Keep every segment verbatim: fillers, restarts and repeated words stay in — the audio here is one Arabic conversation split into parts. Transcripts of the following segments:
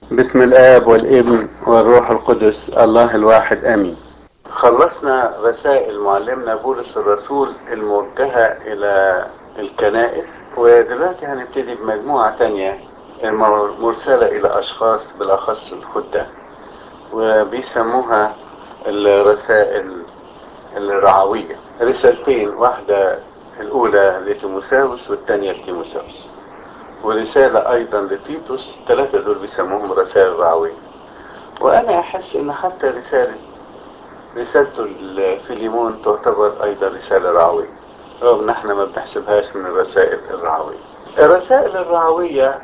بسم الآب والابن والروح القدس الله الواحد آمين. خلصنا رسائل معلمنا بولس الرسول الموجهة إلى الكنائس، ودلوقتي هنبتدي بمجموعة تانية مرسلة إلى أشخاص بالأخص الخدام، وبيسموها الرسائل الرعوية. رسالتين، واحدة الأولى لتيموثاوس والثانية لتيموثاوس، ورسالة أيضا لتيتوس. الثلاثة دول بيسموهم رسائل رعوية. وأنا أحس إن حتى رسالة رسالته الفيليمون تعتبر أيضا رسالة رعوية، رغم إن احنا ما بنحسبهاش من الرسائل الرعوية. الرسائل الرعوية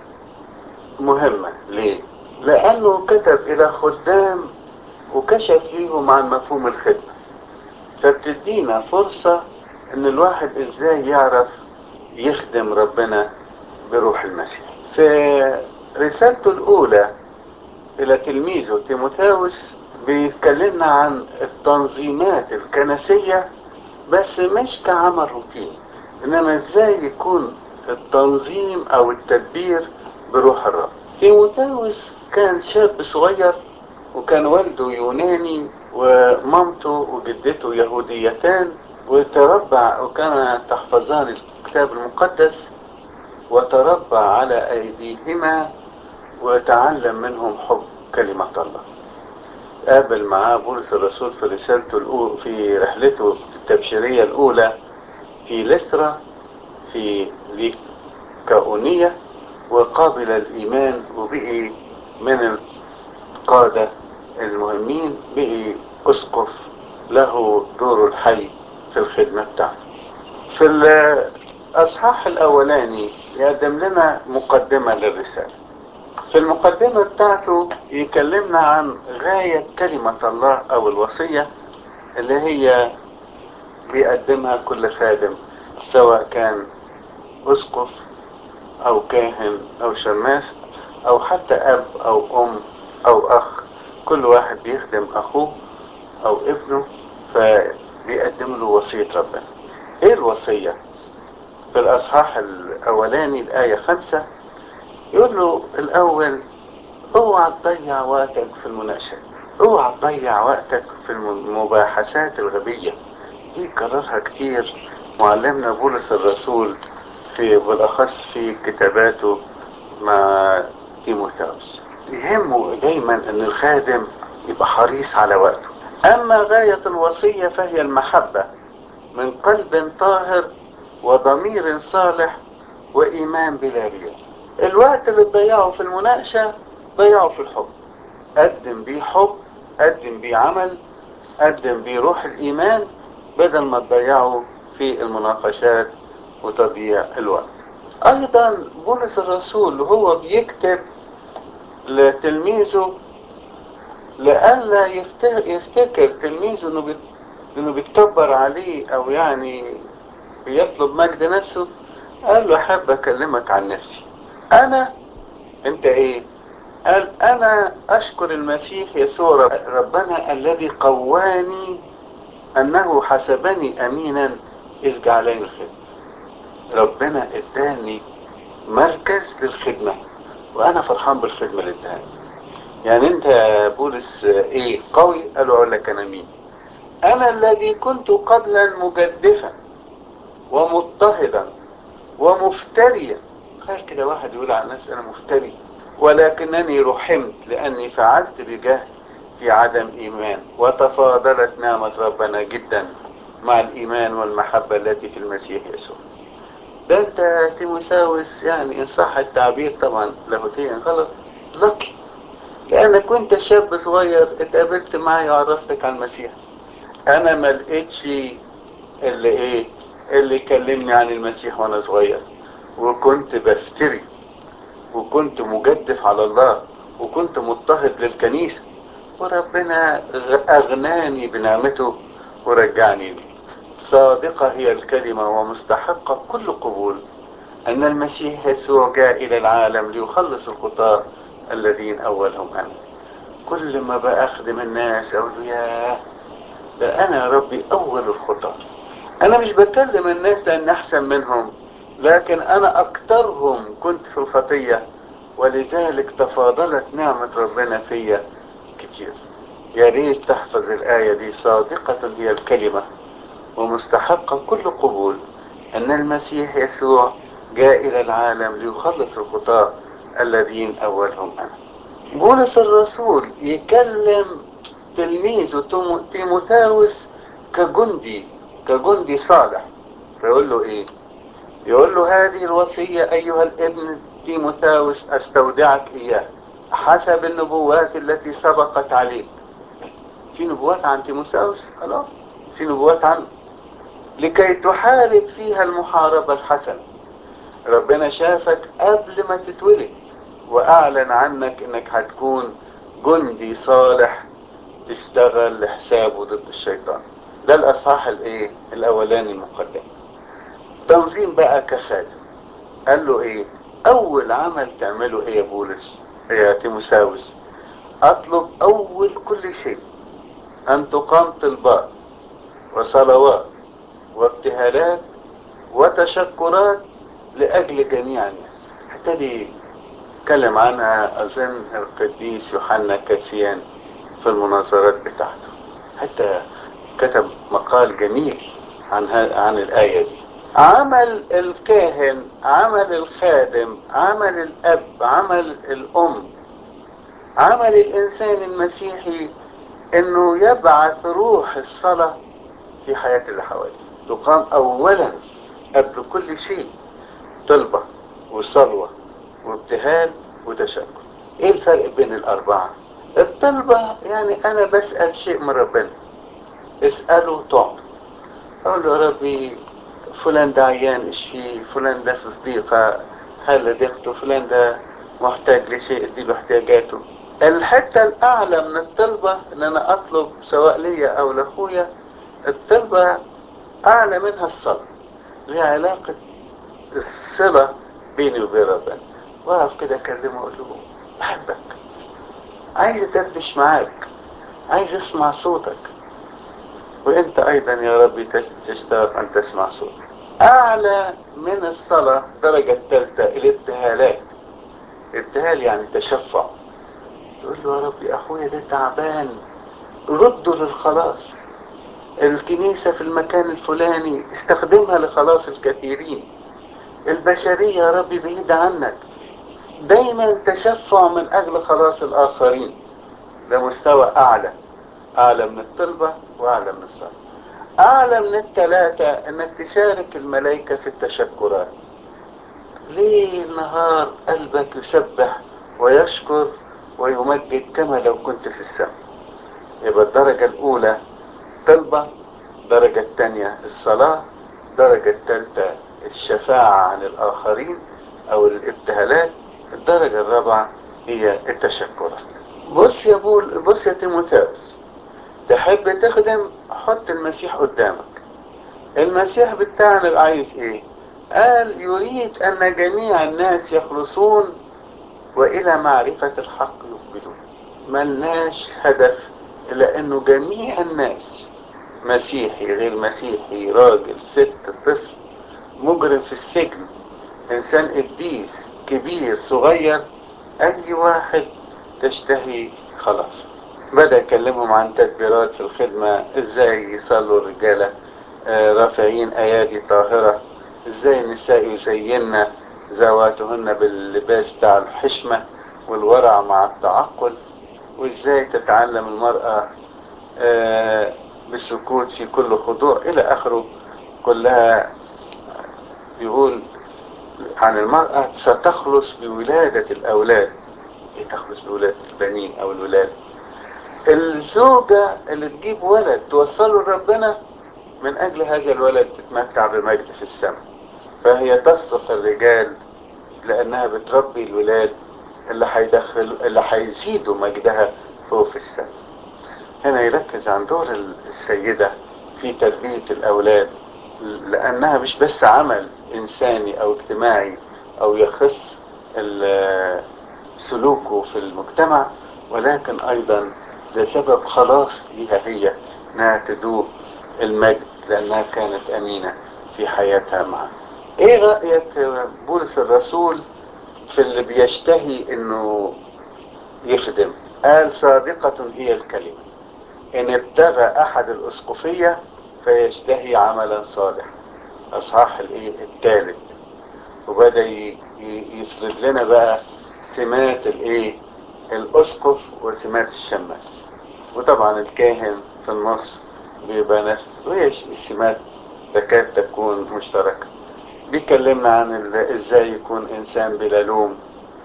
مهمة ليه؟ لأنه كتب إلى خدام وكشف ليهم عن مفهوم الخدمة، فبتدينا فرصة إن الواحد إزاي يعرف يخدم ربنا بروح المسيح. في رسالته الأولى إلى تلميذه تيموثاوس بيتكلمنا عن التنظيمات الكنسية، بس مش كعمل روتيني، إنما إزاي يكون التنظيم أو التدبير بروح الرب. تيموثاوس كان شاب صغير، وكان والده يوناني ومامته وجدته يهوديتان، وتربع وكان تحفظان الكتاب المقدس، وتربى على أيديهما وتعلم منهم حب كلمة الله. قابل معاه بولس الرسول في رسالته الأولى في رحلته التبشيرية الأولى في لسترا في ليكاونية، وقابل الإيمان وبقي من القادة المهمين، بقي أسقف له دور الحي في الخدمة بتاعته. في الأصحاح الأولاني يقدم لنا مقدمة للرسالة. في المقدمة بتاعته يكلمنا عن غاية كلمة الله أو الوصية اللي هي بيقدمها كل خادم، سواء كان أسقف أو كاهن أو شماس أو حتى أب أو أم أو أخ. كل واحد بيخدم أخوه أو ابنه فبيقدم له وصية ربنا. إيه الوصية؟ في الأصحاح الأولاني الآية خمسة يقول له الأول: اوعى تضيع وقتك في المناقشات، اوعى تضيع وقتك في المباحثات الغبية. دي كررها كتير معلمنا بولس الرسول في بالاخص في كتاباته مع تيموثاوس. يهمه دايما ان الخادم يبقى حريص على وقته. اما غاية الوصية فهي المحبة من قلب طاهر وضمير صالح وايمان بلا رياء. الوقت اللي تضيعه في المناقشة ضيعه في الحب. قدم بيه حب، قدم بيه عمل، قدم بيه روح الإيمان، بدل ما تضيعه في المناقشات وتضييع الوقت. أيضا بولس الرسول وهو بيكتب لتلميذه لئلا يفتكر تلميذه إنه بيت... إنه بيتكبر عليه أو يعني بيطلب مجد نفسه، قال له: أحب أكلمك عن نفسي. أنا أنت إيه؟ قال: أنا أشكر المسيح يسوع ربنا الذي قواني أنه حسبني أمينا إذ جعلني الخدمة. ربنا اداني مركز للخدمة، وأنا فرحان بالخدمة اللي اداني. يعني أنت يا بولس إيه قوي؟ قالوا: أقول لك أنا مين. أنا الذي كنت قبلا مجدفا ومضطهدا ومفتريا. قال كده واحد يقول عن نفسه أنا مفتري، ولكنني رحمت لأني فعلت بجهل في عدم إيمان، وتفاضلت نعمة ربنا جدا مع الإيمان والمحبة التي في المسيح يسوع. ده أنت تيموثاوس، يعني إن صح التعبير طبعا لاهوتيا غلط، لكي لأنك كنت شاب صغير اتقابلت معي وعرفتك عن المسيح. أنا ما لقيتش اللي إيه اللي كلمني عن المسيح وأنا صغير، وكنت بفتري وكنت مجدف على الله وكنت مضطهد للكنيسة، وربنا أغناني بنعمته ورجعني لي. صادقة هي الكلمة ومستحقة كل قبول أن المسيح يسوع جاء إلى العالم ليخلص الخطاة الذين أولهم أنا. كل ما بأخدم الناس أقول: ياه، ده أنا يا ربي أول الخطاة. أنا مش بكلم الناس لأن أحسن منهم، لكن أنا أكترهم كنت في الخطية ولذلك تفاضلت نعمة ربنا فيا كتير. يا ريت تحفظ الآية دي، صادقة هي الكلمة ومستحقة كل قبول أن المسيح يسوع جاء إلى العالم ليخلص الخطاة الذين أولهم أنا. بولس الرسول يكلم تلميذه تيموثاوس كجندي كجندي صالح، فيقول له إيه؟ يقول له هذه الوصية أيها الابن تيموثاوس أستودعك إياه حسب النبوات التي سبقت عليك. في نبوات عن تيموثاوس؟ خلاص، في نبوات عنه، لكي تحارب فيها المحاربة الحسنة. ربنا شافك قبل ما تتولد وأعلن عنك إنك هتكون جندي صالح تشتغل لحسابه ضد الشيطان. ده الأصحاح الإيه؟ الأولاني المقدم. تنظيم بقى كخادم. قال له إيه؟ أول عمل تعمله إيه يا بولس يا تيموثاوس؟ أطلب أول كل شيء أن تقام طلبات وصلوات وابتهالات وتشكرات لأجل جميع الناس. ابتدي اتكلم عنها أظن القديس يوحنا كاسيان في المناظرات بتاعته، حتى كتب مقال جميل عن عن الآية دي. عمل الكاهن، عمل الخادم، عمل الأب، عمل الأم، عمل الإنسان المسيحي إنه يبعث روح الصلاة في حياة اللي حواليه. تقام أولا قبل كل شيء طلبة وصلوة وابتهال وتشكر. ايه الفرق بين الاربعة؟ الطلبة يعني انا بسأل شيء من ربنا، اسأله تعطى. اقول له يا ربي فلان ده عيان اشفيه، فلان ده في ضيقة حل ضيقته، فلان ده محتاج لشيء اديله احتياجاته. الحتة الاعلى من الطلبة ان انا اطلب سواء ليا او لاخويا، الطلبة اعلى منها الصلاة، ليها علاقة الصلة بيني وبين ربنا. واقف كده اكلمه اقول له بحبك، عايز ادردش معاك، عايز اسمع صوتك، وانت ايضا يا ربي تشتاق ان تسمع صوتك. اعلى من الصلاة الدرجة الثالثة الابتهالات. ابتهال يعني تشفع، تقول له يا ربي اخويا ده تعبان، رده للخلاص، الكنيسة في المكان الفلاني استخدمها لخلاص الكثيرين، البشرية يا ربي بعيدة عنك. دايما تشفع من اجل خلاص الاخرين. ده مستوى اعلى، اعلى من الطلبة واعلى من الصلاة. اعلى من الثلاثة انك تشارك الملائكة في التشكرات. ليل نهار قلبك يسبح ويشكر ويمجد كما لو كنت في السماء. يبقى الدرجة الاولى طلبة، الدرجة الثانية الصلاة، الدرجة الثالثة الشفاعة عن الاخرين او الابتهالات، الدرجة الرابعة هي التشكرات. بص يا بول بص يا تيموثاوس، تحب تخدم حط المسيح قدامك. المسيح بتاعنا عايز ايه؟ قال يريد ان جميع الناس يخلصون والى معرفة الحق يقبلون. ملناش هدف الا انه جميع الناس، مسيحي غير مسيحي، راجل ست طفل مجرم في السجن، انسان قديس كبير صغير، اي واحد تشتهي خلاص. بدأ يكلمهم عن تدبيرات في الخدمة، ازاي يصلوا الرجالة آه رافعين ايادي طاهرة، ازاي النساء يزينن ذواتهن باللباس بتاع الحشمة والورع مع التعقل، وازاي تتعلم المرأة آه بالسكوت في كل خضوع الى اخره. كلها يقول عن المرأة ستخلص بولادة الاولاد. ايه تخلص بولادة البنين او الولاد؟ الزوجة اللي تجيب ولد توصله لربنا من اجل هذا الولد تتمتع بمجد في السماء، فهي تصدق الرجال لانها بتربي الولاد اللي هيدخل اللي هيزيدوا مجدها فوق في السماء. هنا يركز عن دور السيدة في تربية الاولاد، لانها مش بس عمل انساني او اجتماعي او يخص سلوكه في المجتمع، ولكن ايضا ده سبب خلاص ليها هي انها تدوق المجد لانها كانت امينة في حياتها معه. ايه رأيك بولس الرسول في اللي بيشتهي انه يخدم. قال صادقة هي الكلمة ان ابتغى احد الاسقفية فيشتهي عملا صالحا. اصحاح الايه الثالث، وبدأ يفرد لنا بقى سمات الايه الاسقف وسمات الشماس، وطبعا الكاهن في النص بيبقى نفس، وهي السمات تكاد تكون مشتركة. بيكلمنا عن ازاي يكون انسان بلا لوم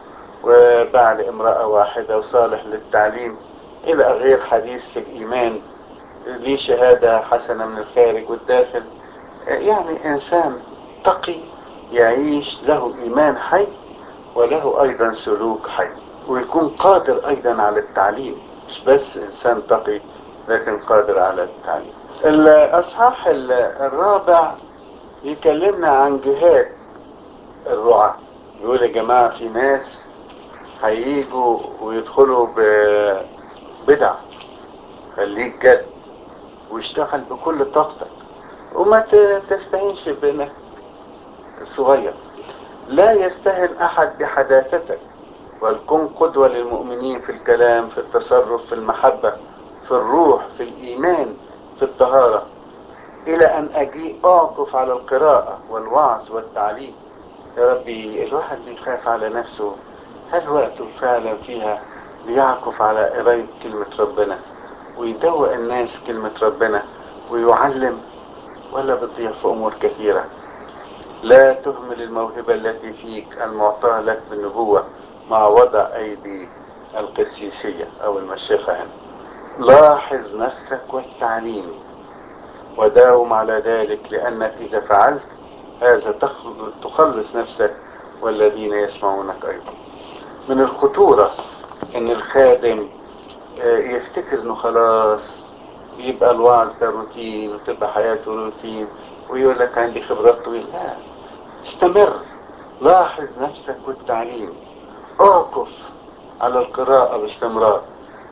وبعد امرأة واحدة وصالح للتعليم الى غير حديث في الايمان، ليه شهادة حسنة من الخارج والداخل. يعني انسان تقي يعيش له ايمان حي وله ايضا سلوك حي، ويكون قادر ايضا على التعليم، مش بس انسان تقي لكن قادر على التعليم. الاصحاح الرابع يكلمنا عن جهاد الرعاة. يقول يا جماعة في ناس هييجوا ويدخلوا ببدع، خليك جد واشتغل بكل طاقتك وما تستهينش بانك صغير. لا يستهن احد بحداثتك، ولكن قدوة للمؤمنين في الكلام، في التصرف، في المحبة، في الروح، في الايمان، في الطهارة، الى ان اجيء اعكف على القراءة والوعظ والتعليم. يا ربي الواحد بيخاف على نفسه، هل وقته فعلا فيها بيعكف على قراية كلمة ربنا ويدوق الناس كلمة ربنا ويعلم، ولا بتضيع في امور كثيرة؟ لا تهمل الموهبة التي فيك المعطاة لك بالنبوة مع وضع ايدي القسيسية او المشيخة هنا. لاحظ نفسك والتعليم وداوم على ذلك، لانك اذا فعلت هذا تخلص نفسك والذين يسمعونك ايضا. من الخطورة ان الخادم يفتكر انه خلاص يبقى الوعظ ده روتين وتبقى حياته روتين ويقول لك عندي خبرات طويلة. لا، استمر، لاحظ نفسك والتعليم، اقف على القراءة باستمرار.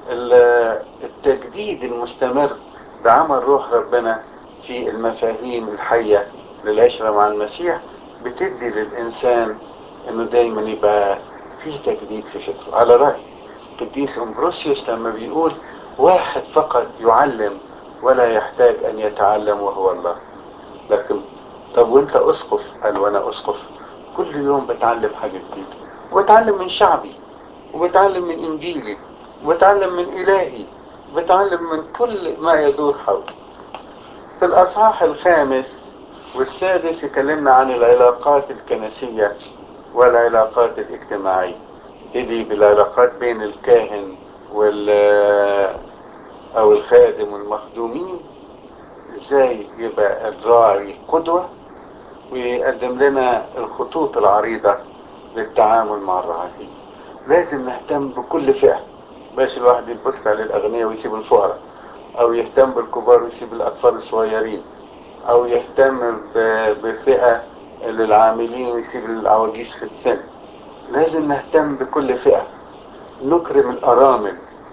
التجديد المستمر بعمل روح ربنا في المفاهيم الحية للعشرة مع المسيح بتدي للإنسان انه دايما يبقى فيه تجديد في فكره. على رأي قديس أمبروسيوس لما بيقول واحد فقط يعلم ولا يحتاج ان يتعلم وهو الله. لكن طب وانت اسقف؟ قال وانا اسقف كل يوم بتعلم حاجة جديدة، وبتعلم من شعبي وبتعلم من انجيلي وبتعلم من الهي وبتعلم من كل ما يدور حولي. في الاصحاح الخامس والسادس يكلمنا عن العلاقات الكنسية والعلاقات الاجتماعية. تدي بالعلاقات بين الكاهن وال او الخادم والمخدومين، ازاي يبقى الراعي قدوة ويقدم لنا الخطوط العريضة للتعامل مع الرعاية. لازم نهتم بكل فئة، باش الواحد يبص على الأغنياء ويسيب الفقراء، أو يهتم بالكبار ويسيب الأطفال الصغيرين، أو يهتم بفئة للعاملين ويسيب العواجيز في السن. لازم نهتم بكل فئة، نكرم الأرامل،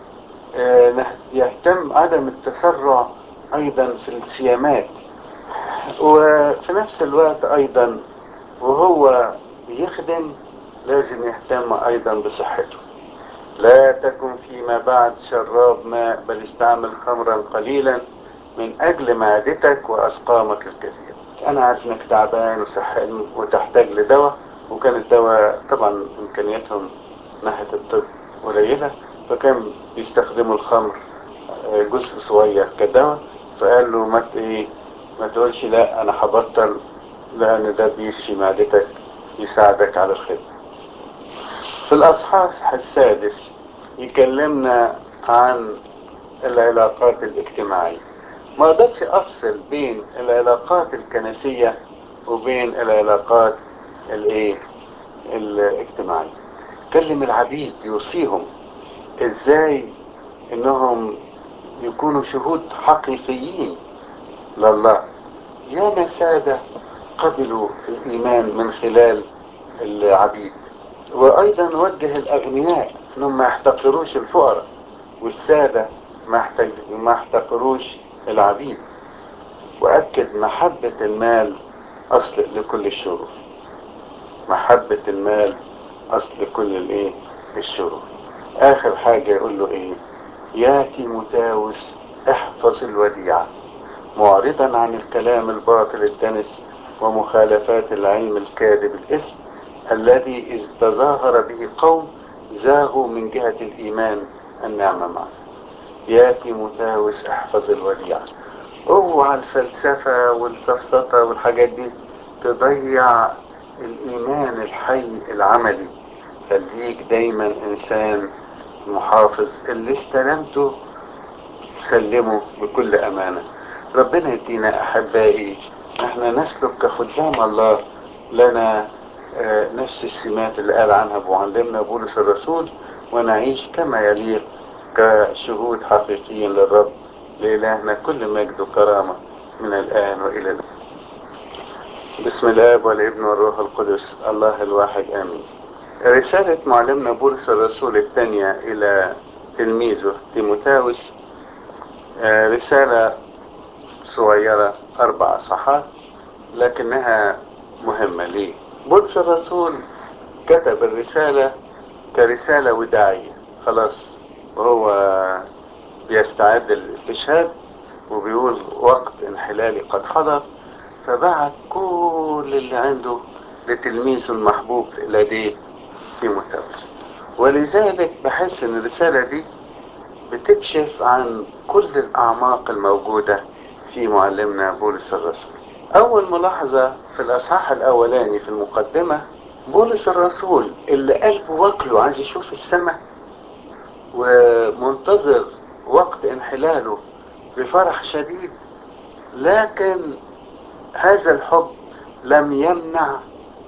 يهتم عدم التسرع أيضا في السيامات، وفي نفس الوقت أيضا وهو يخدم لازم يهتم أيضا بصحته. لا تكن فيما بعد شراب ماء، بل استعمل خمرا قليلا من أجل معدتك وأسقامك الكثير. أنا عارف إنك تعبان وصحان وتحتاج لدواء، وكان الدواء طبعا إمكانياتهم ناحية الطب قليلة، فكان بيستخدموا الخمر جزء صغير كدواء. فقال له ما ايه ما تقولش لا انا هبطل، لان ده بيشفي معدتك يساعدك على الخدمة. في الاصحاح السادس يكلمنا عن العلاقات الاجتماعية. ما اقدرش افصل بين العلاقات الكنسية وبين العلاقات الايه الاجتماعية. كلم العبيد يوصيهم ازاي انهم يكونوا شهود حقيقيين لله. يا سادة قبلوا الإيمان من خلال العبيد. وأيضا وجه الأغنياء أنهم ما يحتقروش الفقراء، والسادة ما يحتقروش العبيد. وأكد محبة المال أصل لكل الشرور. محبة المال اصل كل الايه الشرور. اخر حاجة يقول له ايه؟ يا تيموثاوس احفظ الوديعة معرضا عن الكلام الباطل الدنس ومخالفات العلم الكاذب الاسم الذي إذ تظاهر به قوم زاغوا من جهة الإيمان النعمة معه. يا تيموثاوس احفظ الوديعة. اوعى الفلسفة والسفسطة والحاجات دي تضيع الإيمان الحي العملي. خليك دايما إنسان محافظ، اللي استلمته سلمه بكل أمانة. ربنا يدينا أحبائي احنا نسلك كخدام الله لنا اه نفس السمات اللي قال عنها معلمنا بولس الرسول، ونعيش كما يليق كشهود حقيقيين للرب. لإلهنا كل مجد وكرامة من الآن وإلى الآن. بسم الآب والابن والروح القدس الله الواحد آمين. رسالة معلمنا بولس الرسول الثانية إلى تلميذه تيموثاوس رسالة صغيرة أربع صفحات لكنها مهمة. ليه؟ بولس الرسول كتب الرسالة كرسالة وداعية خلاص، وهو بيستعد للاستشهاد وبيقول وقت انحلالي قد حضر، فبعت كل اللي عنده لتلميذه المحبوب لديه تيموثاوس. ولذلك بحس ان الرسالة دي بتكشف عن كل الأعماق الموجودة في معلمنا بولس الرسول. أول ملاحظة في الأصحاح الأولاني في المقدمة، بولس الرسول اللي قلبه واكله عايز يشوف السماء ومنتظر وقت انحلاله بفرح شديد، لكن هذا الحب لم يمنع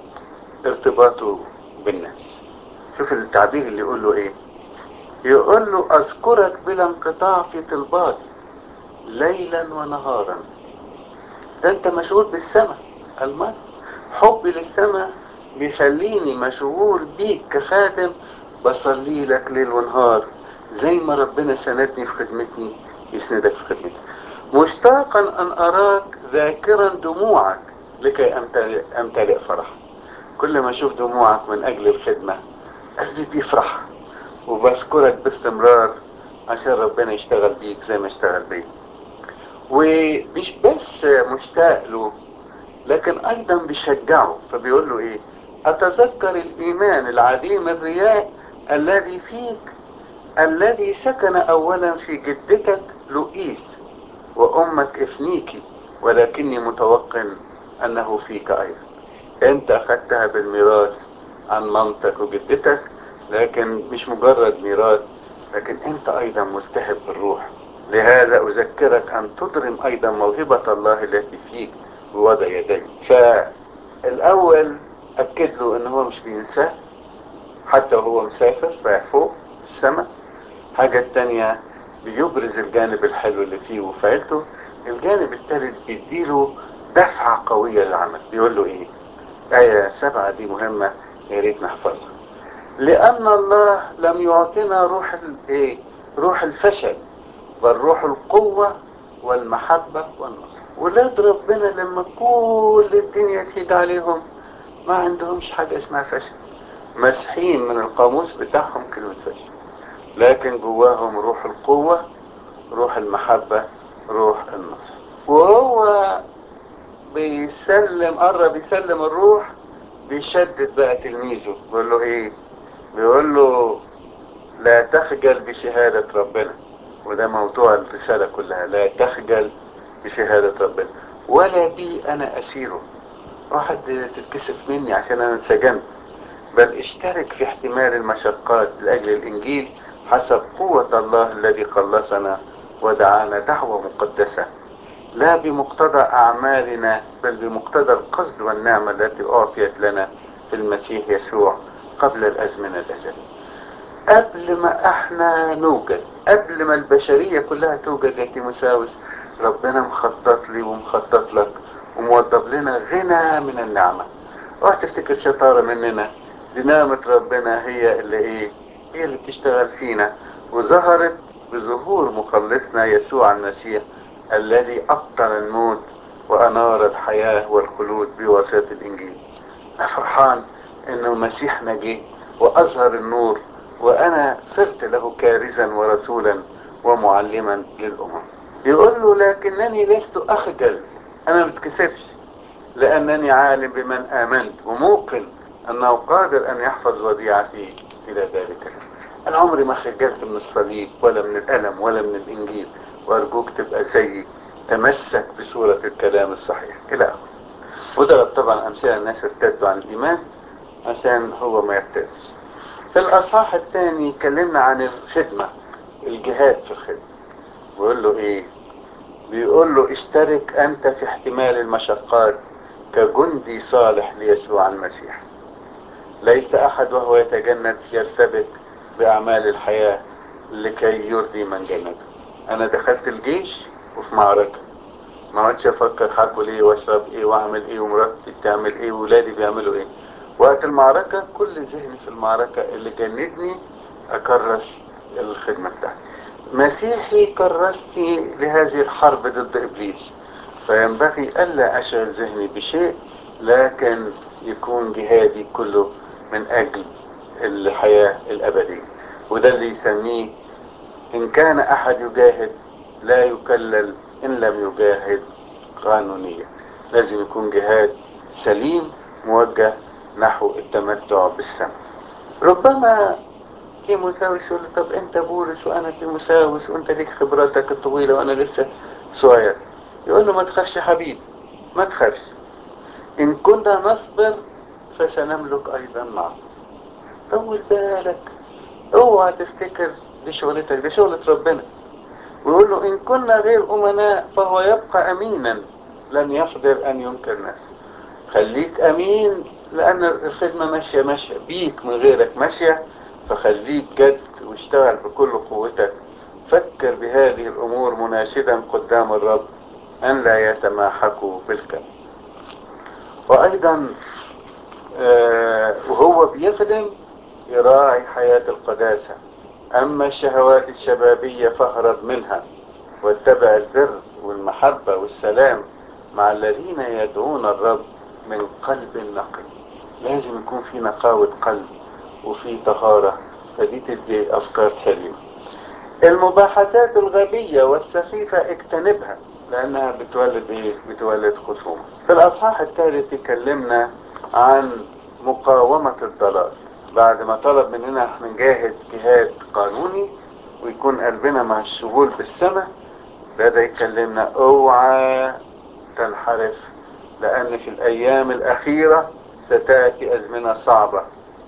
ارتباطه بالناس. شوف التعبير اللي يقول له ايه، يقول له اذكرك بلا انقطاع في طلباتي ليلا ونهارا. ده انت مشغول بالسماء. المرء حبي للسماء بيخليني مشغول بيك كخادم، بصلي لك ليل ونهار زي ما ربنا سندني في خدمتي يسندك في خدمتي. مشتاقا ان اراك ذاكرا دموعك لكي امتلئ, أمتلئ فرح. كل ما اشوف دموعك من اجل الخدمة قلبي بيفرح، وبذكرك باستمرار عشان ربنا يشتغل بيك زي ما اشتغل بيك. ومش بس مشتاق له لكن ايضا بيشجعه، فبيقول له ايه؟ اتذكر الايمان العديم الرياء الذي فيك، الذي سكن اولا في جدتك لؤيس وامك افنيكي، ولكني متوقن انه فيك ايضا. انت اخذتها بالميراث عن مامتك وجدتك، لكن مش مجرد ميراث، لكن انت ايضا ملتهب بالروح. لهذا اذكرك ان تضرم ايضا موهبة الله التي فيك بوضع يديك. فالاول اكد له ان هو مش بينساه حتى وهو مسافر رايح فوق في السماء. حاجة التانية بيبرز الجانب الحلو اللي فيه وفعلته. الجانب الثالث بيديله دفعة قوية للعمل. بيقول له ايه؟ آية سبعة دي مهمة يا ريت نحفظها. لأن الله لم يعطينا روح الايه؟ روح الفشل، بل روح القوة والمحبة والنصر. ولاد ربنا لما كل الدنيا تيجي عليهم ما عندهمش حاجة اسمها فشل، مسحين من القاموس بتاعهم كلمة فشل، لكن جواهم روح القوة، روح المحبة، روح النصر. وهو بيسلم قرب يسلم الروح بيشدد بقى تلميذه، بيقول له ايه؟ بيقول له لا تخجل بشهادة ربنا. وده موضوع الرسالة كلها، لا تخجل بشهادة ربنا ولا بي انا اسيره. واحد تتكسف مني عشان انا اتسجنت، بل اشترك في احتمال المشقات لاجل الانجيل حسب قوة الله الذي خلصنا ودعانا دعوة مقدسة، لا بمقتضى اعمالنا بل بمقتضى القصد والنعمة التي اعطيت لنا في المسيح يسوع قبل الازمنة الازلية. قبل ما احنا نوجد، قبل ما البشرية كلها توجد يا تيموثاوس، ربنا مخطط لي ومخطط لك وموضب لنا غنى من النعمة. اوعى تفتكر شطارة مننا، دي نعمة ربنا هي اللي ايه؟ هي اللي بتشتغل فينا، وظهرت بظهور مخلصنا يسوع المسيح الذي ابطل الموت وانار الحياة والخلود بواسطة الانجيل. انا فرحان انه مسيحنا جه وأظهر النور، وأنا صرت له كارزا ورسولا ومعلما للأمم. يقول له لكنني لست أخجل، أنا ما بتكسفش، لأنني عالم بمن آمنت وموقن أنه قادر أن يحفظ وديعتي إلى ذلك. أنا عمري ما خجلت من الصليب ولا من الألم ولا من الإنجيل، وأرجوك تبقى زيي، تمسك بصورة الكلام الصحيح إلى آخره. وضرب طبعا أمثلة الناس ارتدوا عن الإيمان عشان هو ما يرتدش. في الأصحاح الثاني كلمنا عن الخدمة، الجهاد في الخدمة. بيقول له إيه؟ بيقول له اشترك أنت في احتمال المشقات كجندي صالح ليسوع المسيح. ليس أحد وهو يتجند يرتبك بأعمال الحياة لكي يرضي من جنده. أنا دخلت الجيش وفي معركة، ما عادش أفكر هاكل إيه وأشرب إيه وأعمل إيه ومراتي بتعمل إيه وولادي بيعملوا إيه. وقت المعركة كل ذهني في المعركة اللي جندني أكرس الخدمة بتاعتي. مسيحي كرستي لهذه الحرب ضد إبليس، فينبغي ألا أشغل ذهني بشيء، لكن يكون جهادي كله من أجل الحياة الأبدية. وده اللي يسميه إن كان أحد يجاهد لا يكلل إن لم يجاهد قانونيا. لازم يكون جهاد سليم موجه نحو التمتع بالسماء. ربما تيموثاوس يقول طب انت بولس وانا تيموثاوس وانت ليك خبراتك الطويلة وانا لسه صغير. يقول له ما تخافش يا حبيبي، ما تخافش، ان كنا نصبر فسنملك ايضا معه. طول بالك، اوعى تفتكر دي شغلتك، دي شغلة ربنا. ويقول له ان كنا غير امناء فهو يبقى امينا لن يقدر ان ينكر نفسه. خليك امين لان الخدمة ماشية ماشية بيك من غيرك ماشية، فخليك جد واشتغل بكل قوتك. فكر بهذه الامور مناشدا قدام الرب ان لا يتماحكوا بالكلام. وايضا آه وهو بيخدم يراعي حياة القداسة. اما الشهوات الشبابية فاهرب منها واتبع البر والمحبة والسلام مع الذين يدعون الرب من قلب نقي. لازم يكون في نقاوة قلب وفي طهارة، فدي تدي افكار سليمة. المباحثات الغبية والسخيفة اجتنبها لانها بتولد ايه؟ بتولد خصومة. في الاصحاح الثالث اتكلمنا عن مقاومة الضلال. بعد ما طلب مننا احنا نجاهد جهاد قانوني ويكون قلبنا مع الشغول بالسماء، بدأ يكلمنا اوعى تنحرف، لان في الايام الاخيرة ستأتي ازمنة صعبة،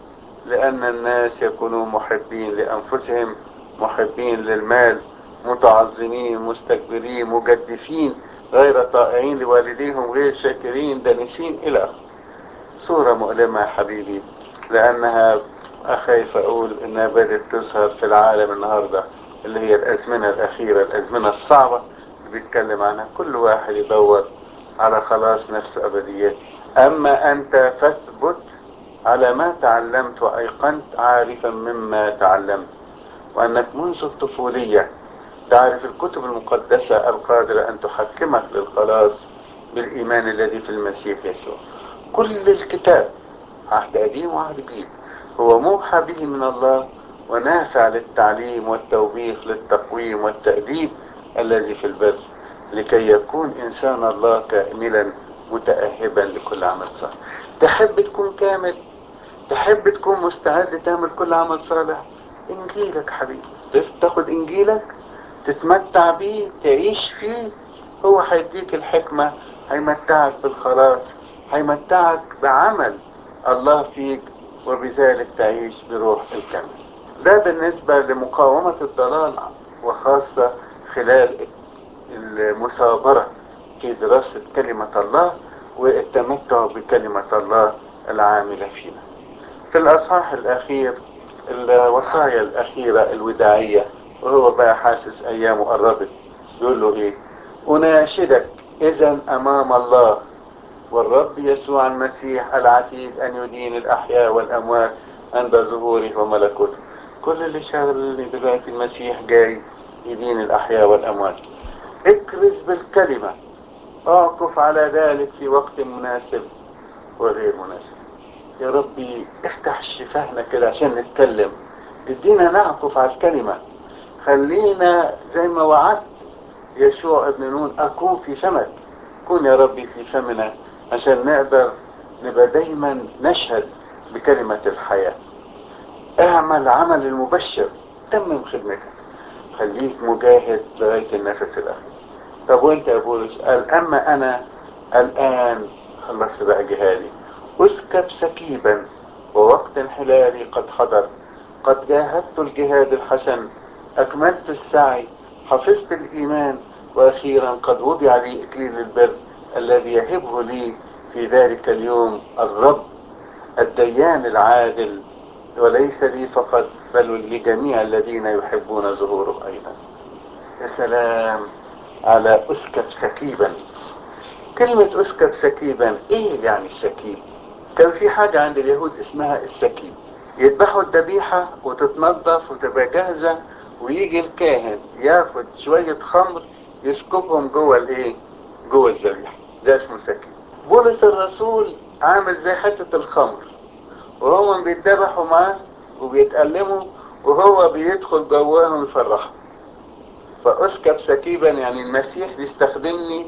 لان الناس يكونون محبين لانفسهم، محبين للمال، متعظمين، مستكبرين، مجدفين، غير طائعين لوالديهم، غير شاكرين، دانسين الى اخره. صورة مؤلمة يا حبيبي، لانها اخاف اقول انها بدأت تظهر في العالم النهاردة، اللي هي الازمنة الاخيرة، الازمنة الصعبة اللي بيتكلم عنها. كل واحد يدور على خلاص نفس ابديته. اما انت فاثبت على ما تعلمت وايقنت عارفا مما تعلمت، وانك منذ الطفولية تعرف الكتب المقدسة القادرة ان تحكمك للخلاص بالايمان الذي في المسيح يسوع. كل الكتاب عهد قديم وعهد جديد هو موحى به من الله ونافع للتعليم والتوبيخ للتقويم والتأديب الذي في البر، لكي يكون انسان الله كاملا متأهبا لكل عمل صالح. تحب تكون كامل، تحب تكون مستعد تعمل كل عمل صالح، انجيلك حبيبي، تاخد انجيلك تتمتع بيه تعيش فيه، هو هيديك الحكمة، هيمتعك بالخلاص، هيمتعك بعمل الله فيك، وبذلك تعيش بروح الكمال. ده بالنسبة لمقاومة الضلال، وخاصة خلال المثابرة في دراسة كلمة الله والتمتع بكلمة الله العاملة فينا. في الأصحاح الأخير الوصايا الأخيرة الوداعية، وهو بقى حاسس أيامه قربت، يقول له إيه؟ أناشدك إذن أمام الله والرب يسوع المسيح العتيد أن يدين الأحياء والأموات عند ظهوره وملكوته. كل اللي شغلني دلوقتي المسيح جاي يدين الأحياء والأموات. اكرز بالكلمة، اعكف على ذلك في وقت مناسب وغير مناسب. يا ربي افتح شفاهنا كده عشان نتكلم، ادينا نعطف على الكلمة، خلينا زي ما وعدت يشوع ابن نون اكون في فمك، كن يا ربي في فمنا عشان نقدر نبقى دايما نشهد بكلمة الحياة. اعمل عمل المبشر، تمم خدمتك، خليك مجاهد لغاية النفس الاخير. طب وانت يا بولس؟ قال اما انا الان خلصت بقى جهادي، اسكب سكيبا ووقت انحلالي قد حضر، قد جاهدت الجهاد الحسن، اكملت السعي، حفظت الايمان، واخيرا قد وضع لي اكليل البر الذي يهبه لي في ذلك اليوم الرب الديان العادل، وليس لي فقط بل لجميع الذين يحبون ظهوره ايضا. يا سلام على اسكب سكيبا. كلمة اسكب سكيبا، ايه يعني السكيب؟ كان في حاجة عند اليهود اسمها السكيب، يذبحوا الذبيحة وتتنضف وتبقى جاهزة، ويجي الكاهن ياخد شوية خمر يسكبهم جوه الايه؟ جوه الذبيحة، ده اسمه سكيب. بولس الرسول عامل زي حتة الخمر، وهم بيتذبحوا معاه وبيتألموا وهو بيدخل جواهم يفرحهم. فاسكب سكيبا يعني المسيح بيستخدمني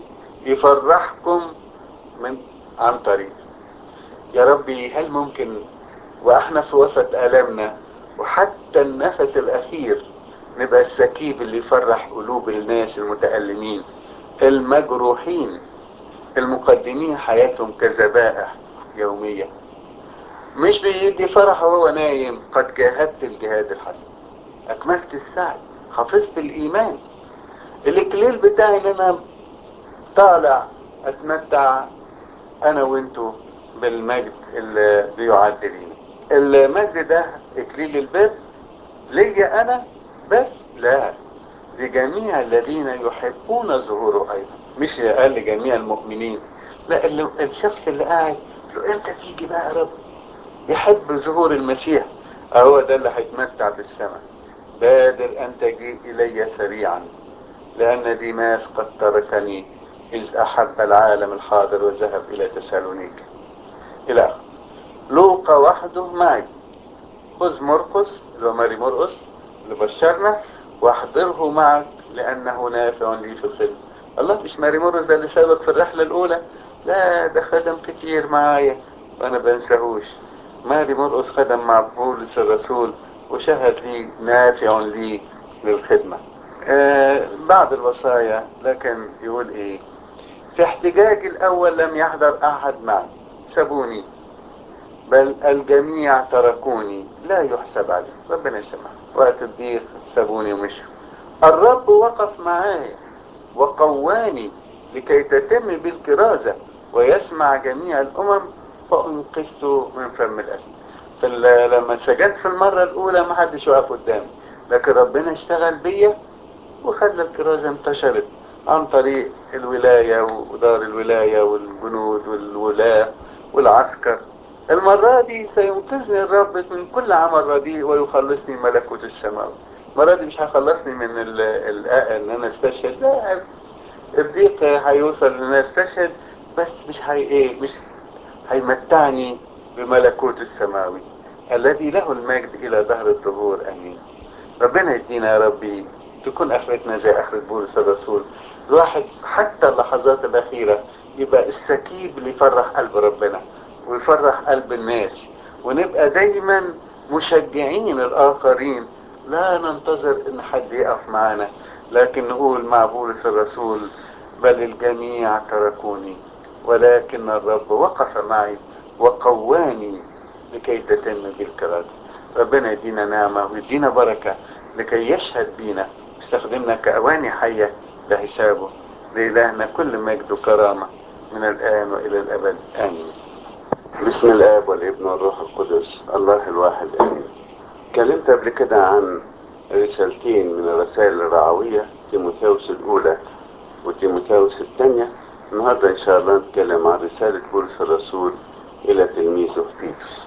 يفرحكم من عن طريق. يا ربي هل ممكن واحنا في وسط آلامنا وحتى النفس الاخير نبقى السكيب اللي يفرح قلوب الناس المتألمين المجروحين المقدمين حياتهم كذبائح يومية؟ مش بيدي فرح وهو نايم، قد جاهدت الجهاد الحسن، اكملت السعي، حفظت الايمان. الاكليل بتاعي ان انا طالع اتمتع انا وانتو بالمجد اللي بيعد لينا. المجد ده اكليل البر ليا انا بس؟ لا، لجميع الذين يحبون ظهوره ايضا. مش قال لجميع المؤمنين، لا، اللي الشخص اللي قاعد له امتى تيجي بقى يا رب، يحب ظهور المسيح، هو ده اللي هيتمتع بالسماء. بادر ان تجيء الي سريعا لان ديماس قد تركني اذ احب العالم الحاضر وذهب الى تسالونيك. الى اخره. لوقا وحده معي، خذ مرقس اللي هو ماري مرقس اللي بشرنا واحضره معك لانه نافع لي في الخدمة. الله، مش ماري مرقس ده اللي سابق في الرحلة الاولى؟ لا، ده خدم كتير معايا وانا بنساهوش. ماري مرقس خدم مع بولس الرسول وشهد لي نافع لي للخدمة. آه بعض الوصايا، لكن يقول ايه؟ في احتجاجي الاول لم يحضر احد معي، سابوني، بل الجميع تركوني، لا يحسب عليه. ربنا يسمح. وقت الضيق سابوني ومشوا. الرب وقف معايا وقواني لكي تتم بالكرازة ويسمع جميع الامم فانقذت من فم الاسد. فلما اتسجنت في المرة الاولى ما حدش وقف قدامي، لكن ربنا اشتغل بيا وخلى الكرازة انتشرت عن طريق الولاية ودار الولاية والجنود والولاة والعسكر. المرة دي سينقذني الرب من كل عمل رديء ويخلصني من ملكوت السماوات. المرة دي مش هيخلصني من ال ال ان انا استشهد، لا، الضيق هيوصل ان انا استشهد، بس مش هي ايه مش هيمتعني بملكوت السماوي الذي له المجد الى دهر الدهور. امين. ربنا يدينا يا ربي تكون اخرتنا زي اخرة بولس الرسول، الواحد حتى اللحظات الاخيرة يبقى السكيب اللي يفرح قلب ربنا ويفرح قلب الناس، ونبقى دايما مشجعين الاخرين، لا ننتظر ان حد يقف معانا، لكن نقول مع بولس الرسول بل الجميع تركوني ولكن الرب وقف معي وقواني لكي تتم بالكرازة. ربنا يدينا نعمة ويدينا بركة لكي يشهد بينا، استخدمنا كأواني حية لحسابه. لإلهنا كل مجد وكرامة من الآن وإلى الأبد. آمين. بسم الآب والابن والروح القدس الله الواحد آمين. اتكلمت قبل كده عن رسالتين من الرسائل الرعوية، تيموثاوس الأولى وتيموثاوس الثانية. النهاردة إن شاء الله نتكلم عن رسالة بولس الرسول إلى تلميذه تيتوس.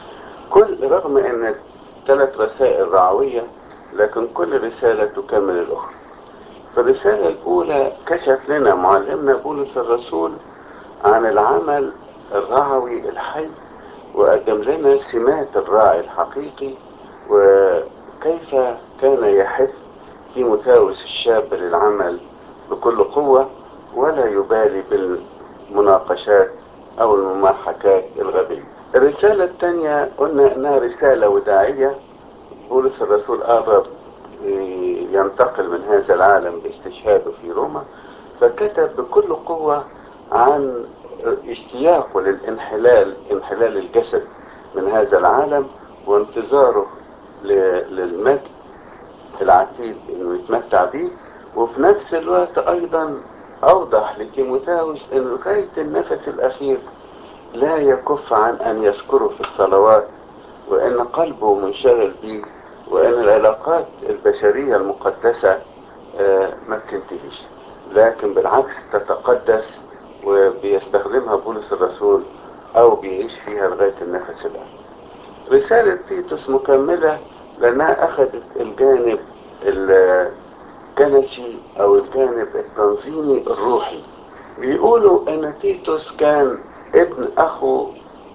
كل رغم أن ثلاث رسائل رعوية، لكن كل رسالة تكمل الأخرى. في الرسالة الأولى كشف لنا معلمنا بولس الرسول عن العمل الرعوي الحي وقدم لنا سمات الراعي الحقيقي، وكيف كان يحث تيموثاوس الشاب للعمل بكل قوة ولا يبالي بالمناقشات أو المماحكات الغبية. الرسالة الثانية قلنا أنها رسالة وداعية. بولس الرسول قرب ينتقل من هذا العالم باستشهاده في روما، فكتب بكل قوة عن اشتياقه للانحلال انحلال الجسد من هذا العالم وانتظاره للمجد العتيد انه يتمتع به. وفي نفس الوقت ايضا اوضح لتيموثاوس ان لغاية النفس الاخير لا يكف عن ان يذكره في الصلوات، وان قلبه منشغل به، وان العلاقات البشرية المقدسة ما بتنتهيش، لكن بالعكس تتقدس، وبيستخدمها بولس الرسول او بيعيش فيها لغاية النفس الاخير. رسالة تيتوس مكملة لانها اخذت الجانب الكنسي او الجانب التنظيمي الروحي. بيقولوا ان تيتوس كان ابن اخو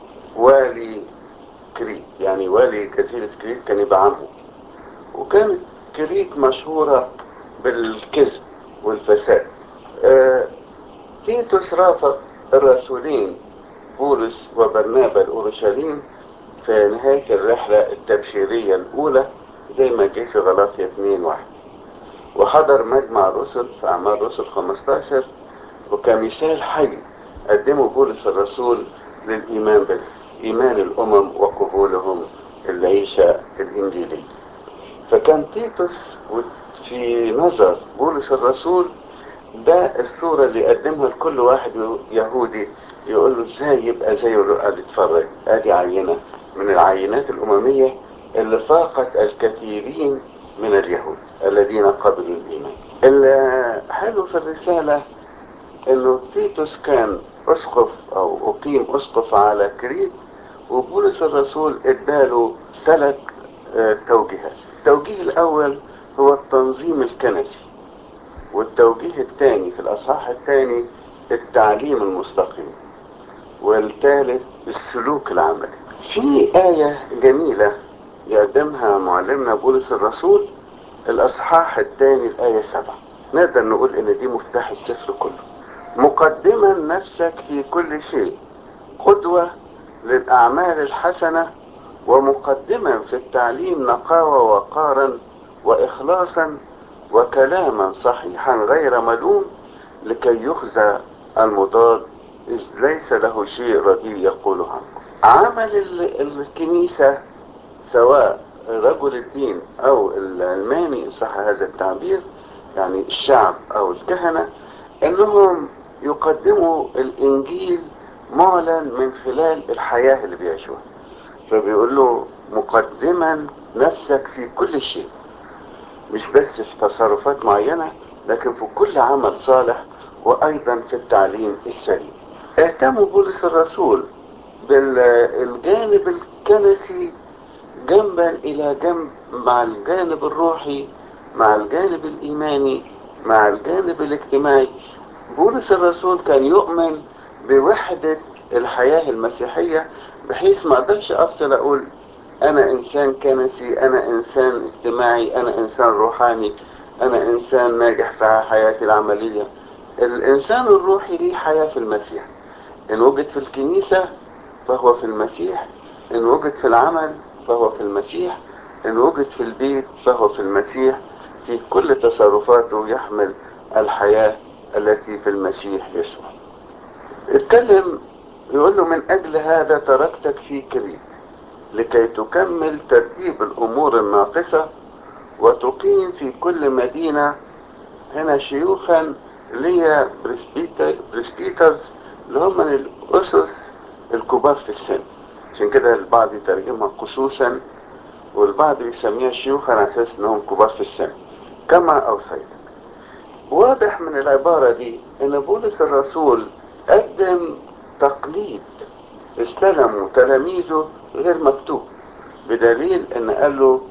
والي كريت، يعني والي جزيرة كريت كان يبقى عمه، وكانت كريت مشهورة بالكذب والفساد. آه تيتوس رافق الرسولين بولس وبرنابا الأورشليم في نهاية الرحلة التبشيرية الأولى زي ما جه في غلاطية اتنين واحد، وحضر مجمع الرسل في أعمال الرسل خمستاشر، وكمثال حي قدمه بولس الرسول للإيمان بالإيمان الأمم وقبولهم العيشة الإنجيلية. فكان تيتوس في نظر بولس الرسول ده الصورة اللي قدمها لكل واحد يهودي، يقول له ازاي يبقى زي قال اتفرج ادي عينة من العينات الاممية اللي فاقت الكثيرين من اليهود الذين قبلوا الايمان. الحلو في الرسالة انه تيتوس كان اسقف او اقيم اسقف على كريت، وبولس الرسول اداله ثلاث توجيهات. التوجيه الاول هو التنظيم الكنسي، والتوجيه الثاني في الاصحاح الثاني التعليم المستقيم، والثالث السلوك العملي. في آية جميلة يقدمها معلمنا بولس الرسول الاصحاح الثاني الآية سبعة، نقدر نقول ان دي مفتاح السفر كله. مقدما نفسك في كل شيء قدوة للأعمال الحسنة، ومقدما في التعليم نقاوة وقارا وإخلاصا وكلاما صحيحا غير ملوم، لكي يخزى المضاد إذ ليس له شيء رديء يقوله عنه. عمل الكنيسة سواء رجل الدين أو العلماني إن صح هذا التعبير، يعني الشعب أو الكهنة، انهم يقدموا الانجيل معلن من خلال الحياة اللي بيعيشوها. فبيقول له مقدما نفسك في كل شيء، مش بس في تصرفات معينة لكن في كل عمل صالح، وايضا في التعليم السليم. اهتموا بولس الرسول بالجانب الكنسي جنبا الى جنب مع الجانب الروحي، مع الجانب الايماني، مع الجانب الاجتماعي. بولس الرسول كان يؤمن بوحدة الحياة المسيحية، بحيث ما اقدرش افصل اقول انا انسان كنسي، انا انسان اجتماعي، انا انسان روحاني، انا انسان ناجح في حياتي العملية. الانسان الروحي ليه حياة في المسيح، ان وجد في الكنيسة فهو في المسيح، ان وجد في العمل فهو في المسيح، ان وجد في البيت فهو في المسيح. في كل تصرفاته يحمل الحياة التي في المسيح يسوع. اتكلم يقول له من اجل هذا تركتك في كريت لكي تكمل ترتيب الامور الناقصة وتقيم في كل مدينة هنا شيوخا ليا بريسبيترز اللي هم من الاسس الكبار في السن، عشان كده البعض يترجمها خصوصا والبعض يسميها شيوخا على اساس انهم كبار في السن كما اوصيت. واضح من العبارة دي ان بولس الرسول قدم تقليد استلموا تلاميذه غير مكتوب، بدليل ان قال له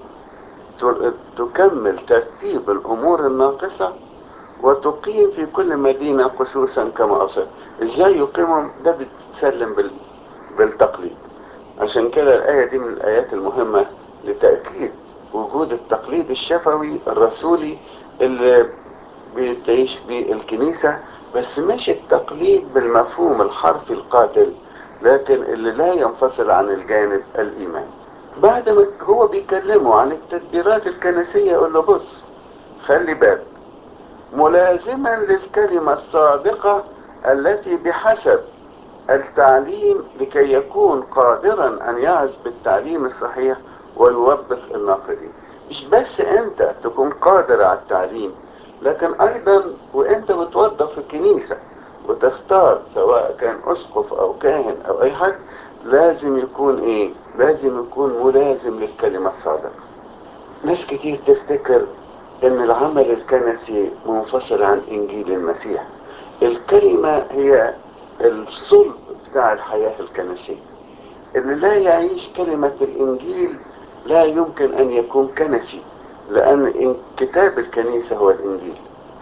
تكمل ترتيب الامور الناقصة وتقيم في كل مدينة خصوصا كما اوصيت. ازاي يقيمهم؟ ده بتسلم بال... بالتقليد. عشان كده الآية دي من الآيات المهمة لتأكيد وجود التقليد الشفوي الرسولي اللي بتعيش بيه الكنيسة، بس مش التقليد بالمفهوم الحرفي القاتل، لكن اللي لا ينفصل عن الجانب الإيماني. بعد ما هو بيكلمه عن التدبيرات الكنسية يقول له بص خلي بالك، ملازما للكلمة الصادقة التي بحسب التعليم لكي يكون قادرا ان يعز بالتعليم الصحيح ويوبخ الناقدين. مش بس انت تكون قادر على التعليم، لكن ايضا وانت بتوظف في الكنيسة وتختار سواء كان اسقف او كاهن او اي حد، لازم يكون ايه؟ لازم يكون ملازم للكلمة الصادقة. ناس كتير تفتكر ان العمل الكنسي منفصل عن انجيل المسيح. الكلمة هي الصلب بتاع الحياة الكنسية. اللي لا يعيش كلمة الانجيل لا يمكن ان يكون كنسي، لان كتاب الكنيسة هو الانجيل،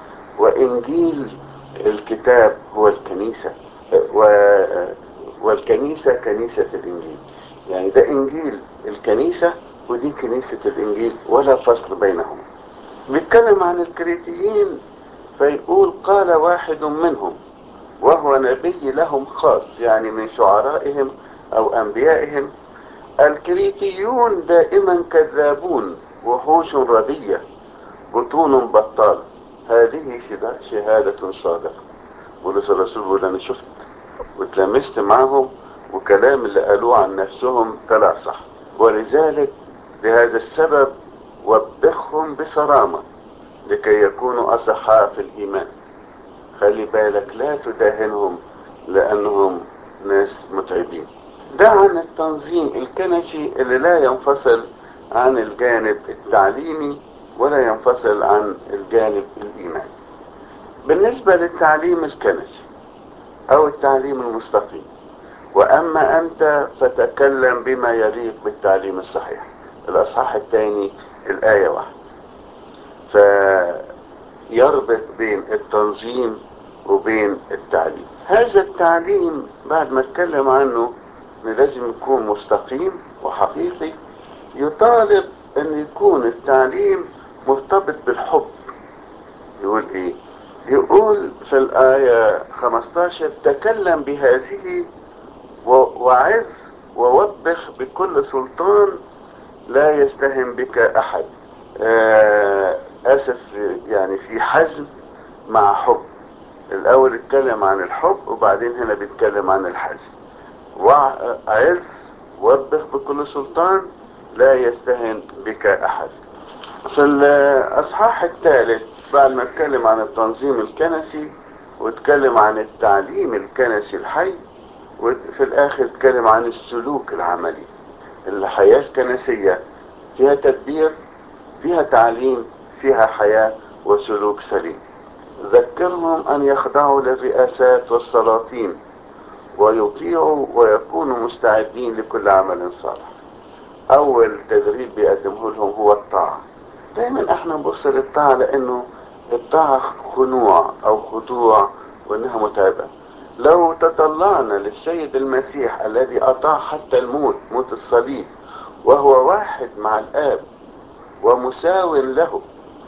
وانجيل الكتاب هو الكنيسة، و... والكنيسة كنيسة الانجيل. يعني ده انجيل الكنيسة ودي كنيسة الانجيل، ولا فصل بينهم. بيتكلم عن الكريتيين فيقول قال واحد منهم وهو نبي لهم خاص، يعني من شعرائهم او انبيائهم: الكريتيون دائما كذابون، وحوش ردية، بطون بطالة، هذه شهادة صادقة. بولس الرسول بيقول انا شفت واتلمست معهم، وكلام اللي قالوه عن نفسهم طلع صح، ولذلك لهذا السبب وبخهم بصرامة لكي يكونوا أصحاء في الإيمان. خلي بالك لا تداهنهم لأنهم ناس متعبين. ده عن التنظيم الكنسي اللي لا ينفصل عن الجانب التعليمي ولا ينفصل عن الجانب الإيماني. بالنسبة للتعليم الكنسي أو التعليم المستقيم: وأما أنت فتكلم بما يليق بالتعليم الصحيح. الأصحاح الثاني الآية واحد. فيربط بين التنظيم وبين التعليم. هذا التعليم بعد ما اتكلم عنه ان لازم يكون مستقيم وحقيقي، يطالب ان يكون التعليم مرتبط بالحب. يقول ايه؟ يقول في الآية خمستاشر: تكلم بهذه وعظ ووبخ بكل سلطان، لا يستهن بك احد. آه اسف، يعني في حزم مع حب. الاول اتكلم عن الحب وبعدين هنا بيتكلم عن الحزم. وعظ وبخ بكل سلطان لا يستهن بك احد. في الاصحاح الثالث بعد ما اتكلم عن التنظيم الكنسي واتكلم عن التعليم الكنسي الحي، وفي الاخر اتكلم عن السلوك العملي. الحياة الكنسية فيها تدبير، فيها تعليم، فيها حياة وسلوك سليم. ذكرهم ان يخضعوا للرئاسات والسلاطين ويطيعوا ويكونوا مستعدين لكل عمل صالح. اول تدريب بيقدمه لهم هو الطاعة. دايما احنا نبص للطاعة لانه الطاعة خنوع او خضوع وانها متعبة. لو تطلعنا للسيد المسيح الذي اطاع حتى الموت، موت الصليب، وهو واحد مع الاب ومساو له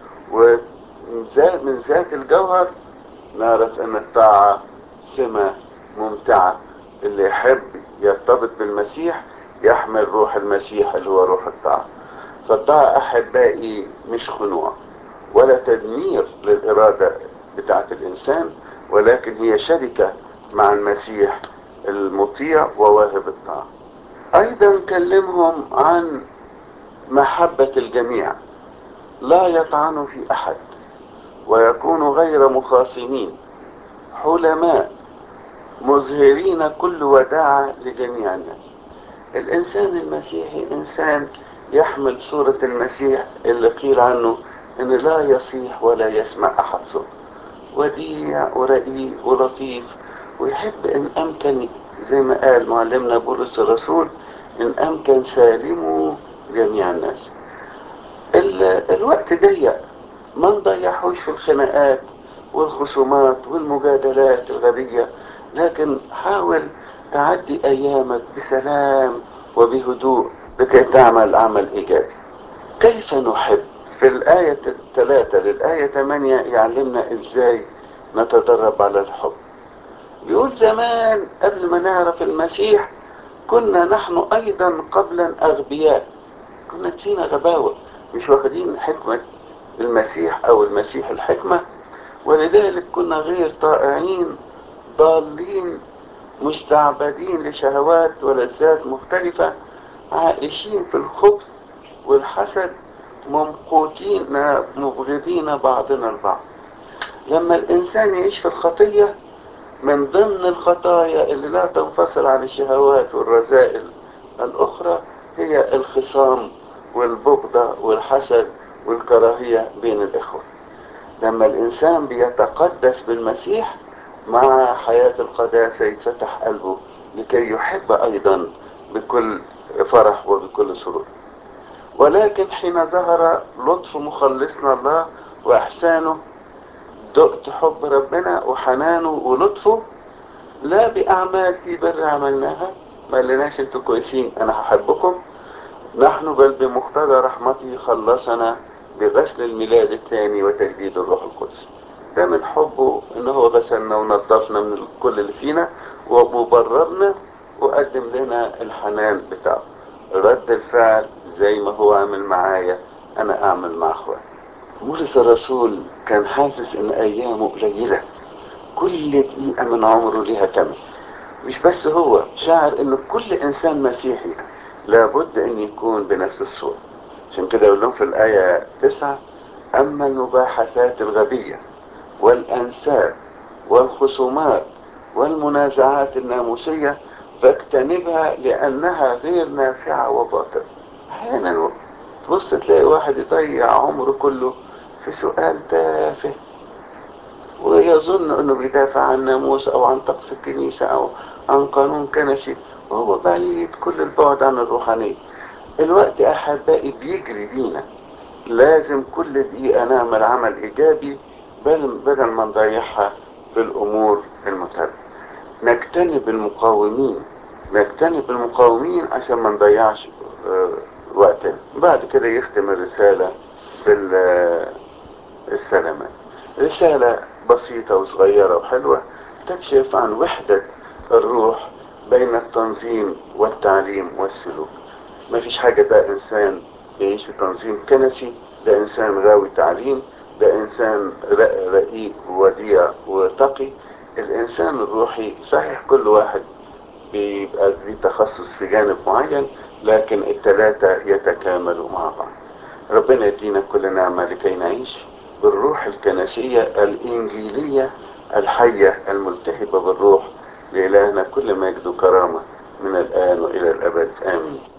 ومن ذات الجوهر، نعرف ان الطاعة سمة ممتعة. اللي يحب يرتبط بالمسيح يحمل روح المسيح اللي هو روح الطاعة. فالطاعة احبائي مش خنوع ولا تدمير للارادة بتاعت الانسان، ولكن هي شركة مع المسيح المطيع وواهب الطاعة. ايضا كلمهم عن محبة الجميع، لا يطعن في احد، ويكونوا غير مخاصمين، حلماء، مظهرين كل وداعة لجميع الناس. الانسان المسيحي انسان يحمل صورة المسيح اللي قيل عنه ان لا يصيح ولا يسمع احد صوت، وديع ورقيق ولطيف، ويحب ان امكن زي ما قال معلمنا بولس الرسول: ان امكن سالموا جميع الناس. الوقت ضيق، ما نضيعوش في الخناقات والخصومات والمجادلات الغبية، لكن حاول تعدي ايامك بسلام وبهدوء لكي تعمل عمل إيجابي. كيف نحب؟ في الآية ثلاثة للآية ثمانية يعلمنا إزاي نتدرب على الحب. بيقول زمان قبل ما نعرف المسيح كنا نحن أيضا قبلا أغبياء، كنا فينا غباوة، مش واخدين حكمة المسيح أو المسيح الحكمة، ولذلك كنا غير طائعين ضالين مستعبدين لشهوات ولذات مختلفة، عائشين في الخبث والحسد، ممقوتين مبغضين بعضنا البعض. لما الإنسان يعيش في الخطية، من ضمن الخطايا اللي لا تنفصل عن الشهوات والرذائل الأخرى هي الخصام والبغضة والحسد والكراهية بين الإخوة. لما الإنسان بيتقدس بالمسيح مع حياة القداسة يفتح قلبه لكي يحب أيضا بكل فرح وبكل سرور. ولكن حين ظهر لطف مخلصنا الله وإحسانه، دقت حب ربنا وحنانه ولطفه، لا بأعمال في بر عملناها، ما قالناش انتوا كويسين أنا هحبكم، نحن بل بمقتضى رحمته خلصنا بغسل الميلاد الثاني وتجديد الروح القدس. ده من حبه ان هو غسلنا ونظفنا من كل اللي فينا وبررنا وقدم لنا الحنان بتاعه، رد الفعل زي ما هو عامل معايا انا اعمل مع اخواتي. بولس الرسول كان حاسس ان ايامه قليلة، كل دقيقة من عمره ليها تمن. مش بس هو شاعر ان كل انسان مسيحي لابد ان يكون بنفس الصورة. عشان كده يقول لهم في الآية تسعة: اما المباحثات الغبية والانساب والخصومات والمنازعات الناموسية فاجتنبها لانها غير نافعة وباطلة. احيانا تبص تلاقي واحد يضيع عمره كله في سؤال تافه، ويظن انه بيدافع عن ناموس او عن طقس الكنيسة او عن قانون كنسي، وهو بعيد كل البعد عن الروحانية. الوقت احبائي بيجري بينا، لازم كل دقيقة نعمل عمل ايجابي بدل بدل ما نضيعها في الامور المتعبة. نجتنب المقاومين، نجتنب المقاومين عشان ما نضيعش اه وقتنا. بعد كده يختم الرسالة بالسلامات. رسالة بسيطة وصغيرة وحلوة تكشف عن وحدة الروح بين التنظيم والتعليم والسلوك. ما فيش حاجة، ده انسان يعيش في تنظيم كنسي، ده انسان غاوي تعليم، ده انسان رقيق ووديع وتقي. الانسان الروحي صحيح كل واحد بيبقى ليه تخصص في جانب معين، لكن الثلاثة يتكاملوا مع بعض. ربنا يدينا كل نعمة لكي نعيش بالروح الكنسية الإنجيلية الحية الملتهبة بالروح. لإلهنا كل مجد وكرامة من الآن وإلى الأبد، آمين.